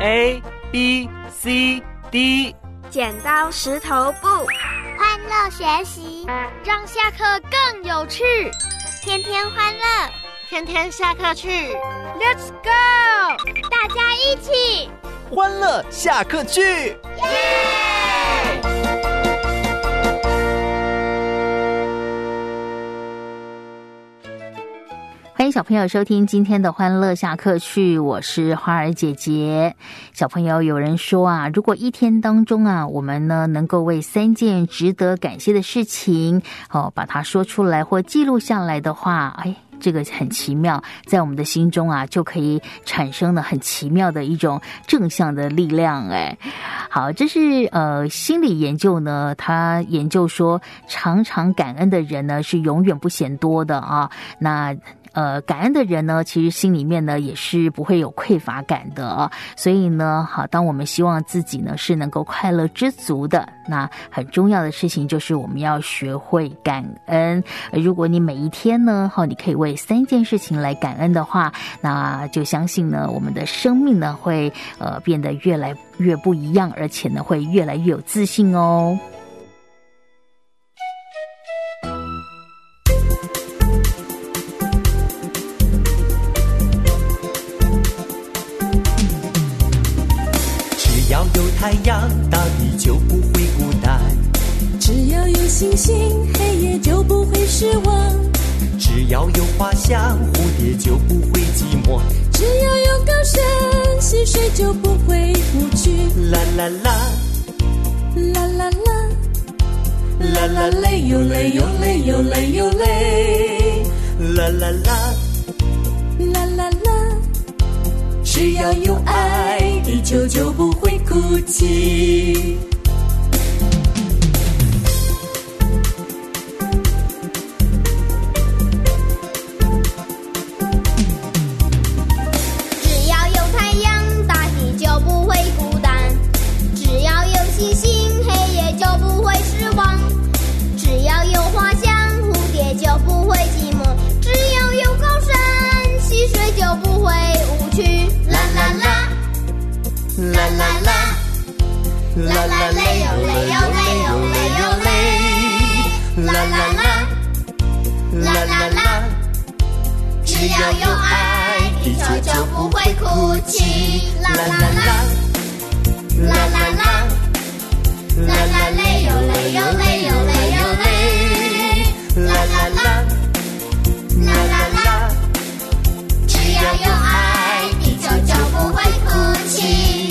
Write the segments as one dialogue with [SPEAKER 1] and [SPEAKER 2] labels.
[SPEAKER 1] A B C D。
[SPEAKER 2] 剪刀石头布，
[SPEAKER 3] 欢乐学习，
[SPEAKER 4] 让下课更有趣。
[SPEAKER 3] 天天欢乐，
[SPEAKER 4] 天天下课去。
[SPEAKER 2] Let's go！
[SPEAKER 3] 大家一起
[SPEAKER 5] 欢乐下课去，
[SPEAKER 3] 耶！
[SPEAKER 6] 欢迎小朋友收听今天的欢乐下课去，我是花儿姐姐。小朋友，有人说啊，如果一天当中啊，我们呢能够为3件值得感谢的事情把它说出来或记录下来的话，这个很奇妙，在我们的心中啊，就可以产生了很奇妙的一种正向的力量。好，这是心理研究呢，他研究说，常常感恩的人呢是永远不嫌多的啊。那感恩的人呢，其实心里面呢也是不会有匮乏感的啊。所以呢，好，当我们希望自己呢是能够快乐知足的，那很重要的事情就是我们要学会感恩。如果你每一天呢，你可以为3件事情来感恩的话，那就相信呢，我们的生命呢会变得越来越不一样，而且呢会越来越有自信哦。
[SPEAKER 7] 只要有太阳，大地就不会孤单；
[SPEAKER 8] 只要有星星，黑夜就不会失望；
[SPEAKER 7] 只要有花香，蝴蝶就不会寂寞；
[SPEAKER 8] 只要有高山，溪水就不会无趣。
[SPEAKER 7] 啦啦啦，
[SPEAKER 8] 啦啦啦，啦啦嘞哟嘞哟嘞哟嘞哟嘞，
[SPEAKER 7] 啦啦啦，
[SPEAKER 8] 啦啦啦。只要有爱，地球就不会哭泣。
[SPEAKER 3] 只要有太阳，大地就不会孤单；只要有星星，黑夜就不会失望；只要有花香，蝴蝶就不会寂寞；只要有高山，溪水就不会无趣。啦啦啦，啦啦啦，啦啦嘞哟嘞哟嘞哟嘞哟嘞，啦啦啦，啦啦啦。只要有爱，地球就不会哭泣。啦啦啦，啦啦啦，啦啦嘞哟嘞哟嘞哟嘞哟嘞，啦啦啦，啦啦啦。只要有爱，地球就不会哭泣。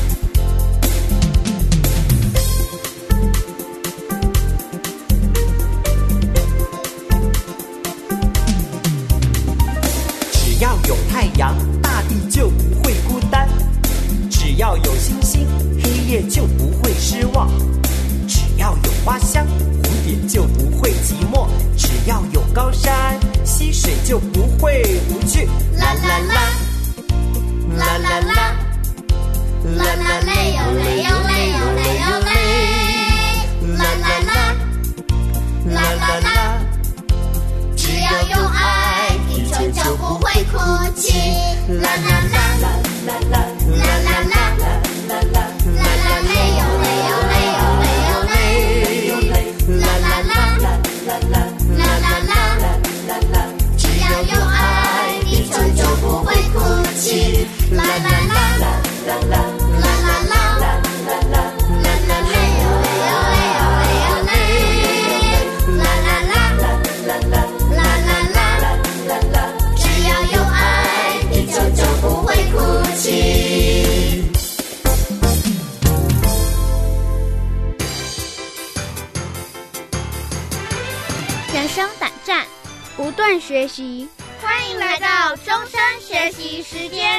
[SPEAKER 7] 只要有太阳，大地就不会孤单；只要有星星，黑夜就不会失望；只要有花香，蝴蝶就不会寂寞；只要有高山，溪水就不会无趣。
[SPEAKER 3] 啦啦啦，啦啦啦，啦啦嘞哟嘞哟嘞哟嘞哟嘞，啦啦啦，啦啦啦。只要有爱，地球就不会哭泣。啦啦啦，啦啦啦，啦啦啦，啦啦啦，啦啦嘞哟嘞哟嘞哟嘞哟嘞，啦啦啦，啦啦啦，啦啦啦，啦啦。只要有爱，地球就不会哭泣。啦啦啦，啦啦啦，啦啦啦，啦啦啦，啦啦嘞哟嘞哟嘞哟嘞哟嘞，啦啦啦，啦啦啦。只要有爱，地球就不会哭泣。
[SPEAKER 4] 人生胆战，不断学习，欢迎来到终身学习时间。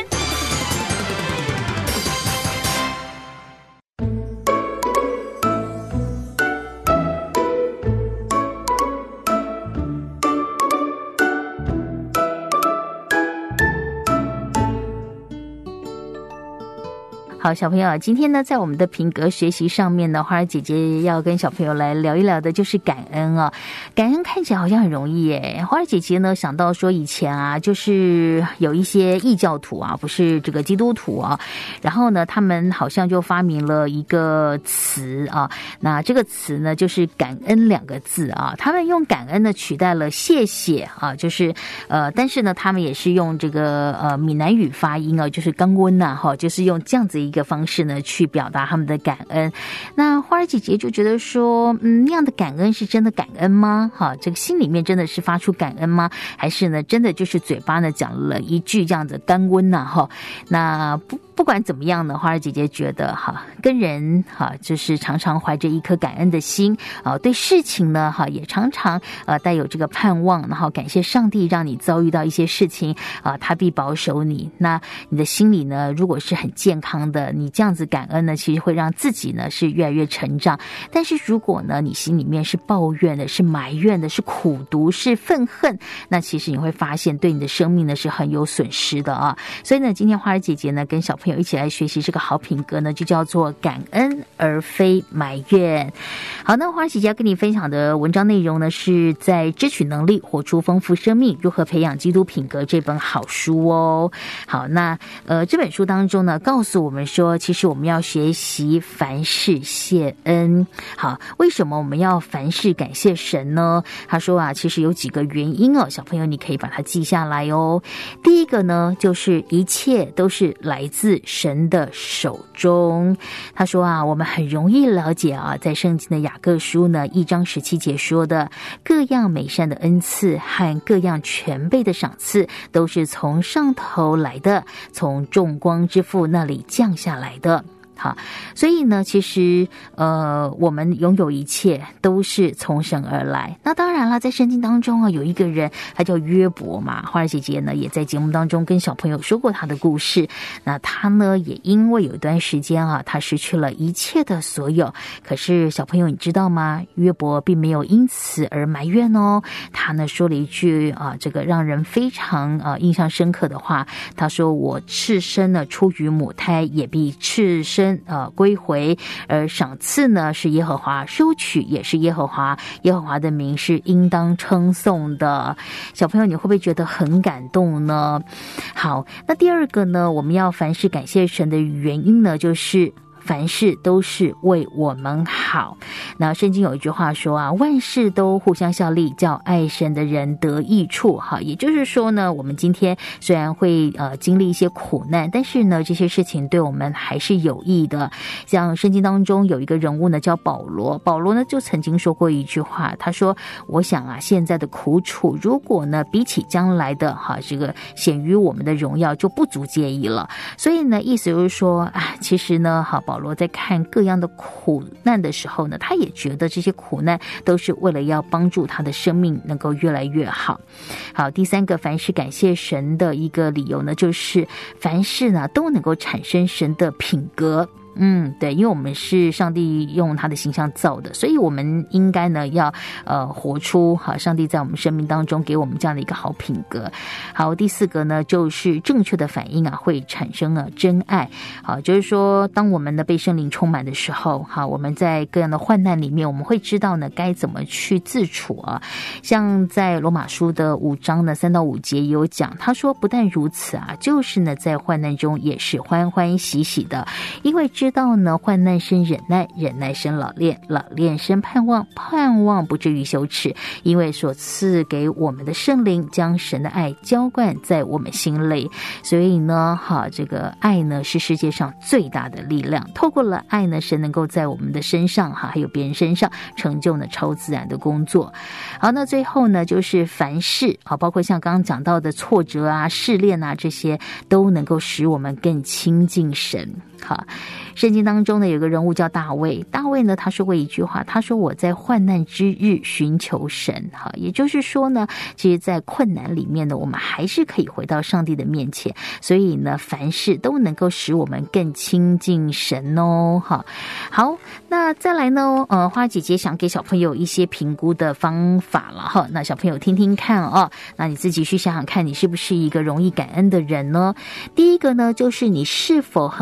[SPEAKER 6] 好，小朋友，今天呢，在我们的品格学习上面呢，花儿姐姐要跟小朋友来聊一聊的就是感恩啊。感恩看起来好像很容易耶。花儿姐姐呢想到说以前啊，就是有一些异教徒啊，不是这个基督徒啊，然后呢，他们好像就发明了一个词啊，那这个词呢就是感恩两个字啊，他们用感恩呢取代了谢谢啊，就是但是呢，他们也是用这个闽南语发音啊，就是感恩呐哈，就是用这样子一个方式呢去表达他们的感恩。那花儿姐姐就觉得说，那样的感恩是真的感恩吗？哈，这个心里面真的是发出感恩吗？还是呢，真的就是嘴巴呢讲了一句这样的感恩呐哈？那不管怎么样呢，花儿姐姐觉得哈，跟人哈就是常常怀着一颗感恩的心啊，对事情呢哈也常常带有这个盼望，然后感谢上帝让你遭遇到一些事情啊，他必保守你。那你的心里呢，如果是很健康的，你这样子感恩呢，其实会让自己呢是越来越成长。但是如果呢，你心里面是抱怨的，是埋怨的，是苦毒，是愤恨，那其实你会发现对你的生命呢是很有损失的啊。所以呢，今天花儿姐姐呢跟小朋友一起来学习这个好品格呢，就叫做感恩而非埋怨。好，那花儿姐姐要跟你分享的文章内容呢，是在知取能力活出丰富生命，如何培养基督品格这本好书哦。好，那这本书当中呢，告诉我们说，其实我们要学习凡事谢恩。好，为什么我们要凡事感谢神呢？他说啊，其实有几个原因哦，小朋友你可以把它记下来哦。第一个呢，就是一切都是来自神的手中。他说啊，我们很容易了解啊，在圣经的雅各书呢1章17节说的，各样美善的恩赐和各样全备的赏赐，都是从上头来的，从众光之父那里降下来的。好，所以呢，其实我们拥有一切都是从神而来。那当然了，在圣经当中啊，有一个人他叫约伯嘛，花儿姐姐呢也在节目当中跟小朋友说过他的故事。那他呢也因为有一段时间啊，他失去了一切的所有。可是小朋友你知道吗？约伯并没有因此而埋怨哦。他呢说了一句这个让人非常印象深刻的话。他说：“我赤身呢出于母胎，也必赤身归回，而赏赐呢是耶和华，收取也是耶和华，耶和华的名是应当称颂的。”小朋友你会不会觉得很感动呢？好，那第二个呢，我们要凡事感谢神的原因呢，就是凡事都是为我们好。那圣经有一句话说啊，万事都互相效力，叫爱神的人得益处。哈，也就是说呢，我们今天虽然会经历一些苦难，但是呢，这些事情对我们还是有益的。像圣经当中有一个人物呢，叫保罗。保罗呢就曾经说过一句话，他说：“我想啊，现在的苦楚，如果呢比起将来的这个显于我们的荣耀，就不足介意了。”所以呢，意思就是说其实呢，保罗在看各样的苦难的时候呢，他也觉得这些苦难都是为了要帮助他的生命能够越来越好。好，第三个凡事感谢神的一个理由呢，就是凡事呢都能够产生神的品格。对，因为我们是上帝用他的形象造的，所以我们应该呢要活出上帝在我们生命当中给我们这样的一个好品格。好，第四个呢就是正确的反应会产生真爱。好，就是说当我们呢被圣灵充满的时候，我们在各样的患难里面，我们会知道呢该怎么去自处啊。像在罗马书的5章呢3到5节也有讲，他说不但如此就是呢在患难中也是欢欢喜喜的，因为知道呢患难生忍耐，忍耐生老练，老练生盼望，盼望不至于羞耻，因为所赐给我们的圣灵将神的爱浇灌在我们心里。所以呢这个爱呢是世界上最大的力量，透过了爱呢，神能够在我们的身上还有别人身上成就呢超自然的工作。好，那最后呢就是凡事包括像刚刚讲到的挫折试炼这些都能够使我们更亲近神。好，圣经当中呢有个人物叫大卫，大卫呢他说过一句话，他说我在患难之日寻求神。好，也就是说呢，其实在困难里面呢，我们还是可以回到上帝的面前，所以呢凡事都能够使我们更亲近神哦。好，那再来呢花姐姐想给小朋友一些评估的方法了那小朋友听听看那你自己去想想看，你是不是一个容易感恩的人呢？第一个呢就是你是否很快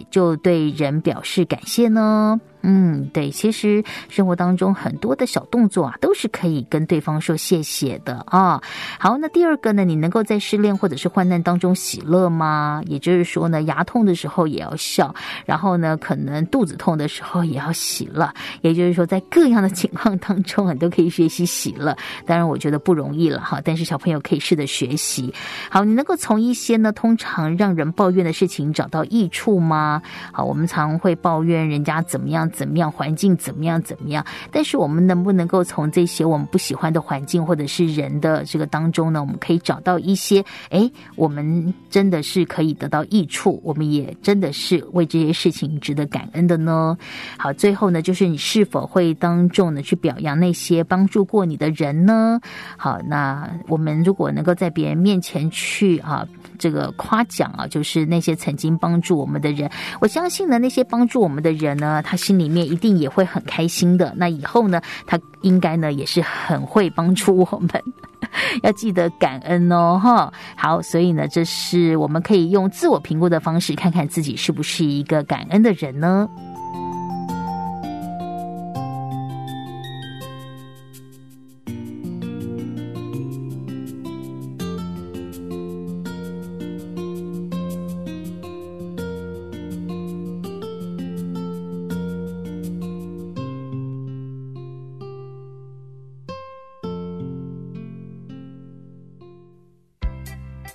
[SPEAKER 6] 就对人表示感谢呢？对，其实生活当中很多的小动作啊，都是可以跟对方说谢谢的啊。好，那第二个呢，你能够在失恋或者是患难当中喜乐吗？也就是说呢，牙痛的时候也要笑，然后呢，可能肚子痛的时候也要喜乐。也就是说，在各样的情况当中啊，都可以学习喜乐。当然，我觉得不容易了哈，但是小朋友可以试着学习。好，你能够从一些呢通常让人抱怨的事情找到益处吗？好，我们常会抱怨人家怎么样，环境怎么样，但是我们能不能够从这些我们不喜欢的环境或者是人的这个当中呢，我们可以找到一些我们真的是可以得到益处，我们也真的是为这些事情值得感恩的呢？好，最后呢，就是你是否会当众呢去表扬那些帮助过你的人呢？好，那我们如果能够在别人面前去这个夸奖就是那些曾经帮助我们的人，我相信呢，那些帮助我们的人呢，他心里面一定也会很开心的。那以后呢，他应该呢也是很会帮助我们，要记得感恩哦，哈。好，所以呢，这是我们可以用自我评估的方式，看看自己是不是一个感恩的人呢？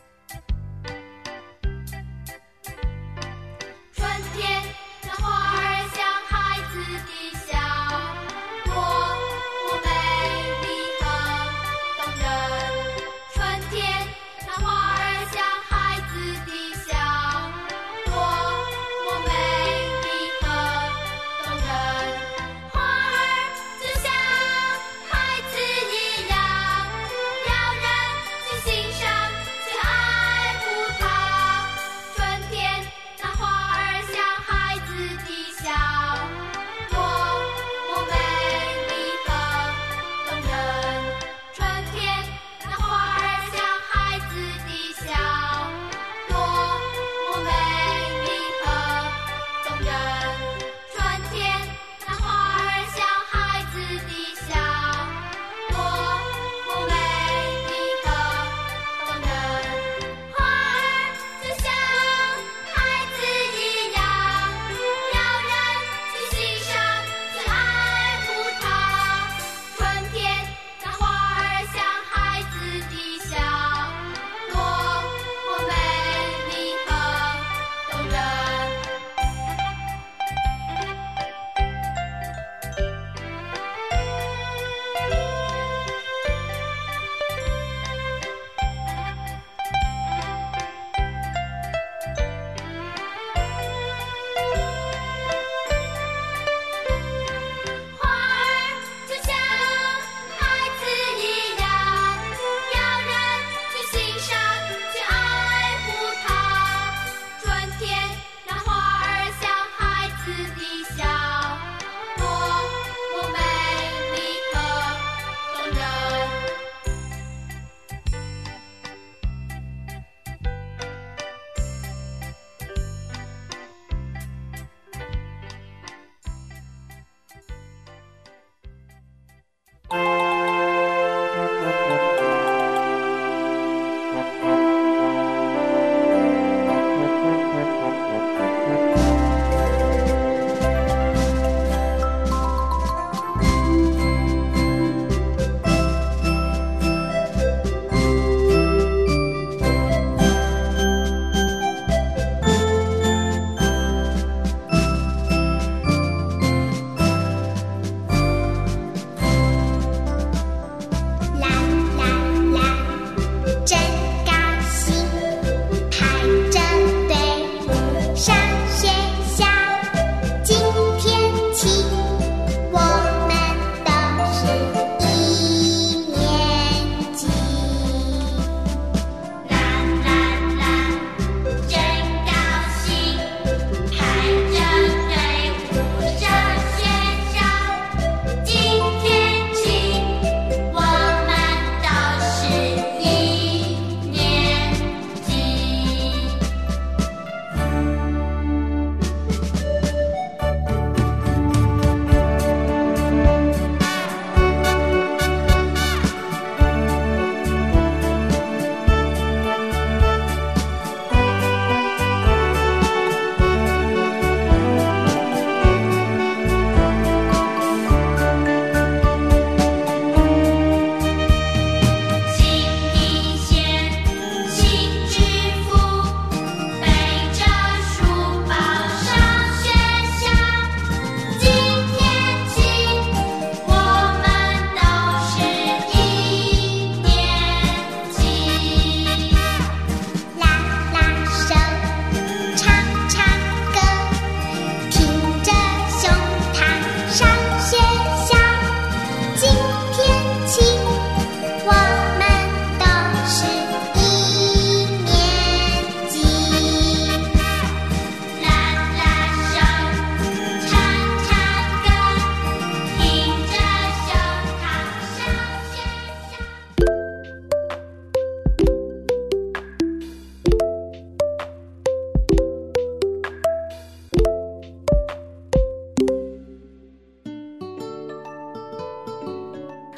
[SPEAKER 3] 春天的花儿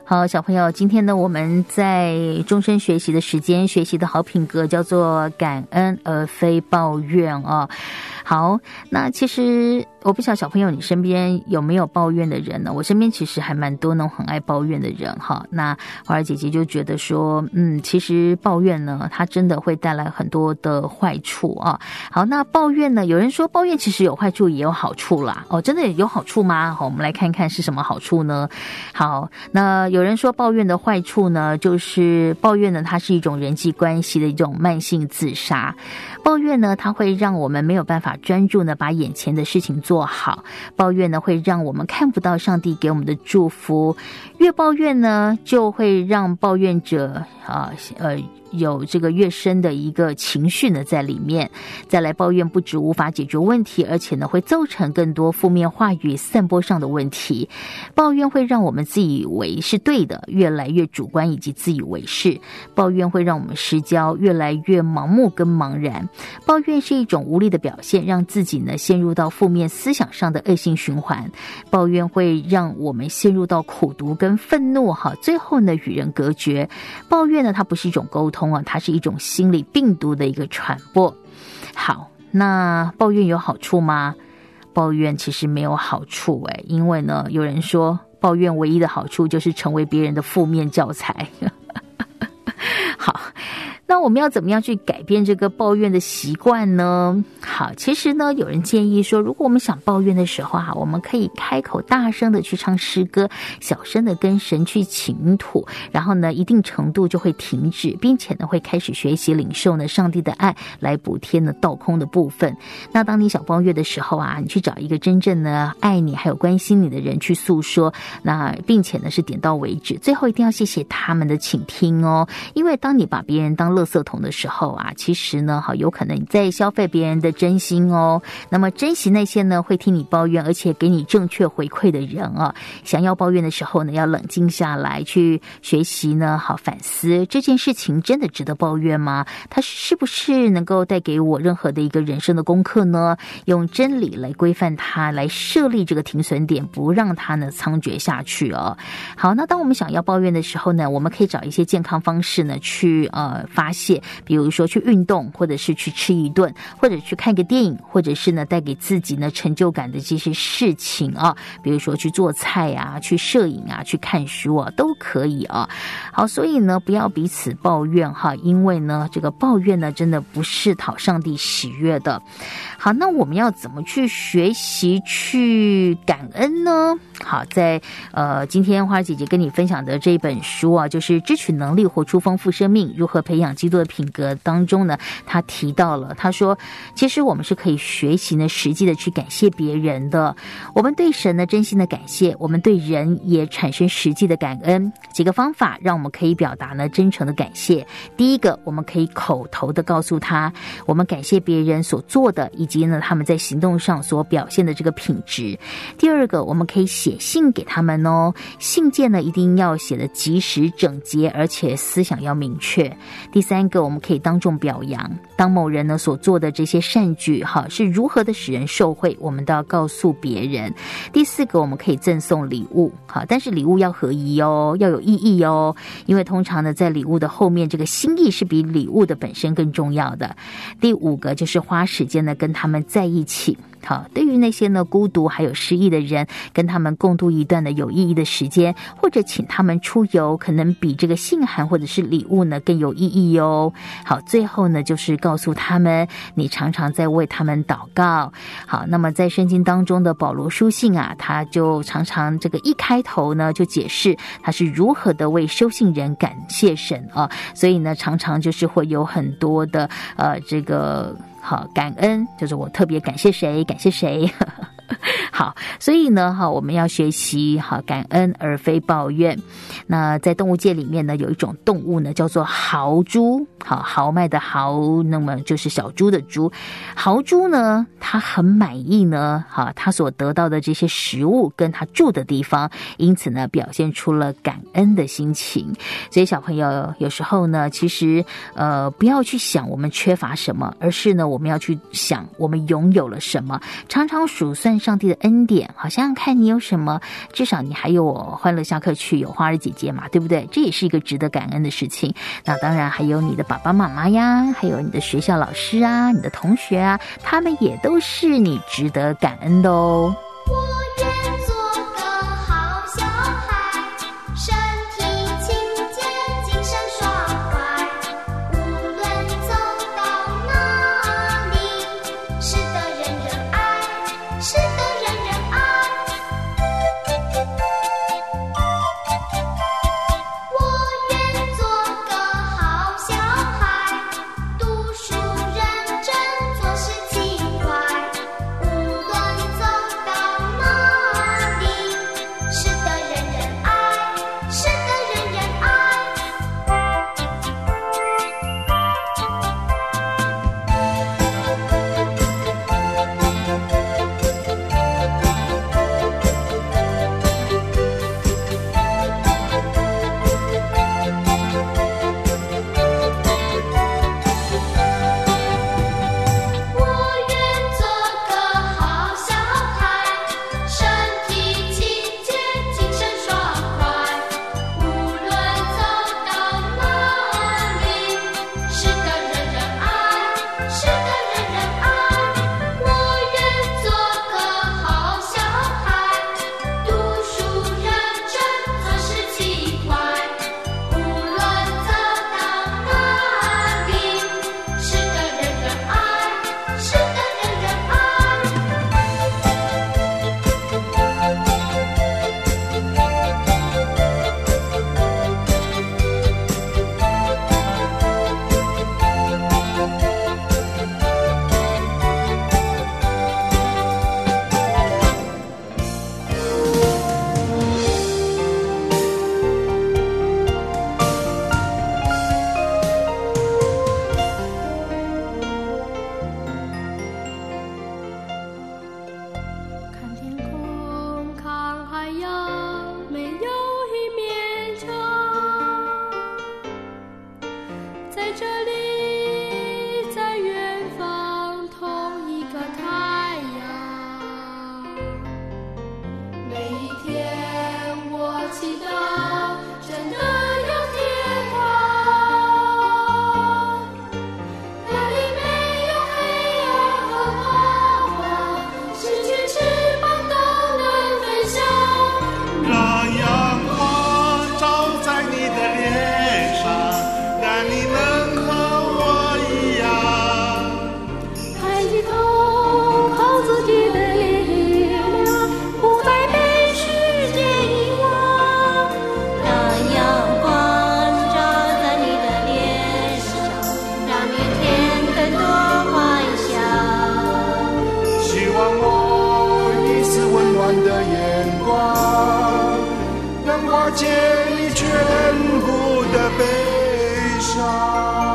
[SPEAKER 6] 好，小朋友，今天呢，我们在终身学习的时间学习的好品格叫做感恩而非抱怨哦。好，那其实我不晓得小朋友你身边有没有抱怨的人呢？我身边其实还蛮多那种很爱抱怨的人哈。那花儿姐姐就觉得说，其实抱怨呢，它真的会带来很多的坏处啊。好，那抱怨呢，有人说抱怨其实有坏处也有好处啦。哦，真的有好处吗？好，我们来看看是什么好处呢？好，那有人说抱怨的坏处呢，就是抱怨呢，它是一种人际关系的一种慢性自杀。抱怨呢，它会让我们没有办法专注呢，把眼前的事情做好。抱怨呢，会让我们看不到上帝给我们的祝福。越抱怨呢，就会让抱怨者有这个越深的一个情绪呢在里面。再来，抱怨不止无法解决问题，而且呢会造成更多负面话语散播上的问题。抱怨会让我们自以为是对的，越来越主观以及自以为是。抱怨会让我们失焦，越来越盲目跟茫然。抱怨是一种无力的表现，让自己呢陷入到负面思想上的恶性循环。抱怨会让我们陷入到苦毒跟愤怒最后呢与人隔绝。抱怨呢，它不是一种沟通它是一种心理病毒的一个传播。好，那抱怨有好处吗？抱怨其实没有好处因为呢，有人说抱怨唯一的好处就是成为别人的负面教材。好，那我们要怎么样去改变这个抱怨的习惯呢？好，其实呢，有人建议说，如果我们想抱怨的时候我们可以开口大声的去唱诗歌，小声的跟神去倾吐，然后呢，一定程度就会停止，并且呢，会开始学习领受呢上帝的爱来补贴呢倒空的部分。那当你想抱怨的时候你去找一个真正呢爱你还有关心你的人去诉说，那并且呢是点到为止，最后一定要谢谢他们的倾听哦。因为当你把别人当垃圾桶的时候其实呢有可能你在消费别人的真心哦。那么珍惜那些呢会听你抱怨而且给你正确回馈的人想要抱怨的时候呢，要冷静下来去学习呢反思这件事情真的值得抱怨吗？它是不是能够带给我任何的一个人生的功课呢？用真理来规范它，来设立这个停损点，不让它呢猖獗下去好，那当我们想要抱怨的时候呢，我们可以找一些健康方式呢去发泄，比如说去运动，或者是去吃一顿，或者去看个电影，或者是呢带给自己呢成就感的这些事情比如说去做菜去摄影去看书都可以好，所以呢不要彼此抱怨因为呢这个抱怨呢真的不是讨上帝喜悦的。好，那我们要怎么去学习去感恩呢？好，在今天花儿姐姐跟你分享的这一本书就是知取能力活出丰富生命，如何培养基督的品格当中呢，她提到了，她说其实我们是可以学习呢实际的去感谢别人的。我们对神呢真心的感谢，我们对人也产生实际的感恩。几个方法让我们可以表达呢真诚的感谢。第一个，我们可以口头的告诉他我们感谢别人所做的，以及呢他们在行动上所表现的这个品质。第二个，我们可以写信给他们信件呢一定要写得及时整洁，而且思想要明确。第三个，我们可以当众表扬，当某人呢所做的这些善举是如何的使人受惠，我们都要告诉别人。第四个，我们可以赠送礼物但是礼物要合宜要有意义因为通常呢在礼物的后面，这个心意是比礼物的本身更重要的。第五个，就是花时间呢跟他们在一起。好，对于那些呢孤独还有失意的人，跟他们共度一段的有意义的时间，或者请他们出游，可能比这个信函或者是礼物呢更有意义好，最后呢就是告诉他们你常常在为他们祷告。好，那么在圣经当中的保罗书信他就常常这个一开头呢就解释他是如何的为收信人感谢神所以呢常常就是会有很多的这个好感恩，就是我特别感谢谁感谢谁好，所以呢我们要学习感恩而非抱怨。那在动物界里面呢，有一种动物呢叫做豪猪，豪迈的豪，那么就是小猪的猪。豪猪呢他很满意呢，他所得到的这些食物跟他住的地方，因此呢表现出了感恩的心情。所以小朋友有时候呢，其实不要去想我们缺乏什么，而是呢我们要去想我们拥有了什么，常常数算上帝的恩典，好像看你有什么，至少你还有我欢乐下课去，有花儿姐姐嘛，对不对？这也是一个值得感恩的事情。那当然还有你的爸爸妈妈呀，还有你的学校老师啊，你的同学啊，他们也都是你值得感恩的哦。
[SPEAKER 3] 我愿做个好小孩，身体清洁，精神爽快，无论走到哪里，是的人人爱，是的人人爱。我愿做个好小孩，读书认真，做事勤快，无论走到哪里，是的人人爱，是的人人爱。我愿做个好小孩，身体清洁，精神爽快，无论走到哪里，是的人人爱，是的人人爱。我愿做个好小孩，读书认真，做事勤快，无论走到哪里，是的人人爱，是的人人爱。看天空，看海洋，没有一面墙。在这里，在远方，同一个太阳。每一天，我祈祷真的有天堂，那里没有黑暗和彷徨，失去翅膀都能飞翔。
[SPEAKER 9] 让阳光照在你的脸上，让你能和我一样。
[SPEAKER 3] 抬起头，靠自己的力量，不再被世界遗忘。让阳光照在你的脸上，让明天更多幻想。
[SPEAKER 9] 希望我一丝温暖的眼光，能化解你全部的悲伤。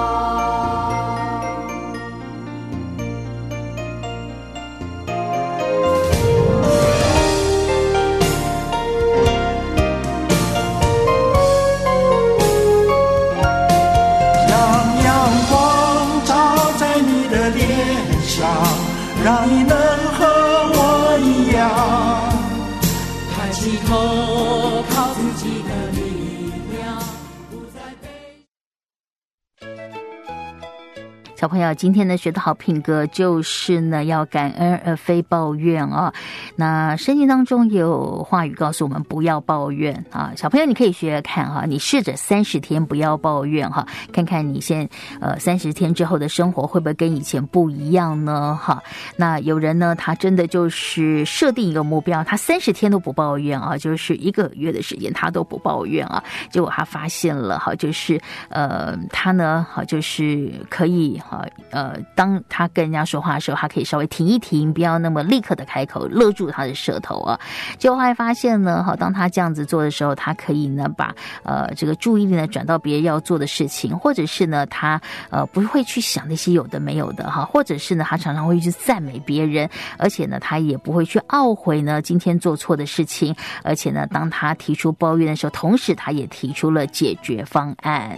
[SPEAKER 9] 让阳光照在你的脸上，让你能和我一样。抬起头，靠自己的力量，不再被。
[SPEAKER 6] 小朋友，今天呢学的好品格就是呢要感恩而非抱怨啊。那圣经当中有话语告诉我们不要抱怨啊。小朋友你可以学学看哈，你试着30天不要抱怨哈，看看你30天之后的生活会不会跟以前不一样呢哈。那有人呢他真的就是设定一个目标，他30天都不抱怨啊，就是1个月的时间他都不抱怨啊，结果他发现了哈，就是他呢就是可以当他跟人家说话的时候，他可以稍微停一停，不要那么立刻的开口，勒住他的舌头啊。结果后来发现呢，当他这样子做的时候，他可以呢把这个注意力呢转到别人要做的事情，或者是呢他不会去想那些有的没有的或者是呢他常常会去赞美别人，而且呢他也不会去懊悔呢今天做错的事情，而且呢当他提出抱怨的时候，同时他也提出了解决方案。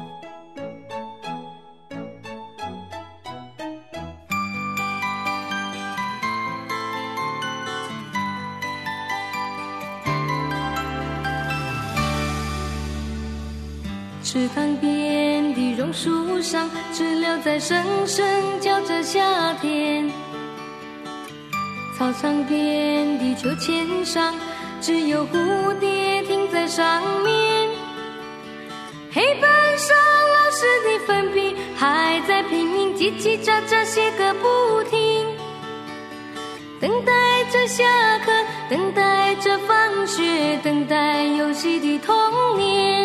[SPEAKER 10] 池塘边的榕树上，知了在声声叫着夏天。操场边的秋千上，只有蝴蝶停在上面。黑板上老师的粉笔还在拼命叽叽喳喳写个不停，等待着下课，等待着放学，等待游戏的童年。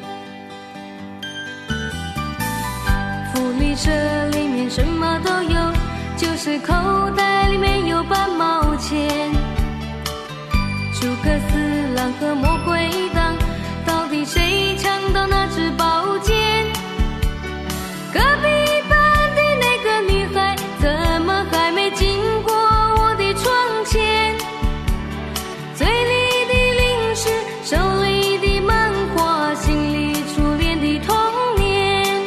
[SPEAKER 10] 福利社里面什么都有，就是口袋里面有半毛钱。诸葛四郎和魔鬼党，到底谁抢到那支宝剑？隔壁班的那个女孩，怎么还没经过我的窗前？嘴里的零食，手里的漫画，心里初恋的童年。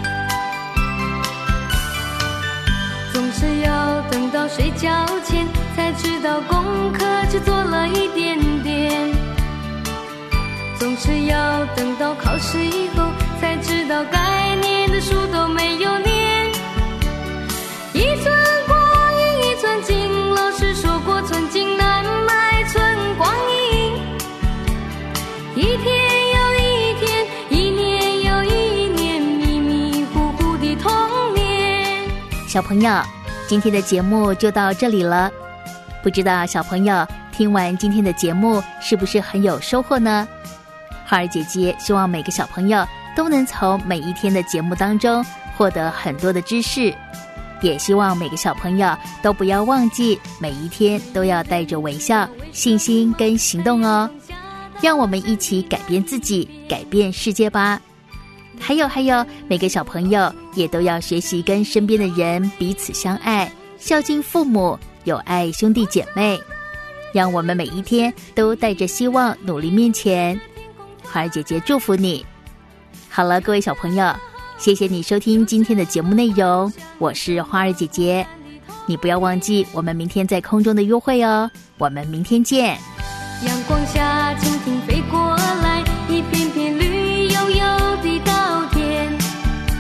[SPEAKER 10] 总是要等到睡觉前，才知道功课只做了一点点。总是要等到考试以后，才知道该念的书都没有念。一寸光阴一寸金，老师说过寸金难买寸光阴。一天又一天，一年又一年，迷迷糊糊的童年。
[SPEAKER 6] 小朋友，今天的节目就到这里了。不知道小朋友听完今天的节目是不是很有收获呢？花儿姐姐希望每个小朋友都能从每一天的节目当中获得很多的知识，也希望每个小朋友都不要忘记每一天都要带着微笑、信心跟行动哦。让我们一起改变自己，改变世界吧。还有，每个小朋友也都要学习跟身边的人彼此相爱，孝敬父母，有爱兄弟姐妹。让我们每一天都带着希望努力面前。花儿姐姐祝福你。好了，各位小朋友，谢谢你收听今天的节目内容，我是花儿姐姐。你不要忘记我们明天在空中的约会哦，我们明天见。
[SPEAKER 10] 阳光下蜻蜓飞过来，一片片绿油油的稻田。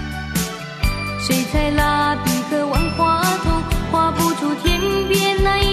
[SPEAKER 10] 水彩蜡笔和万花筒画不出天边那一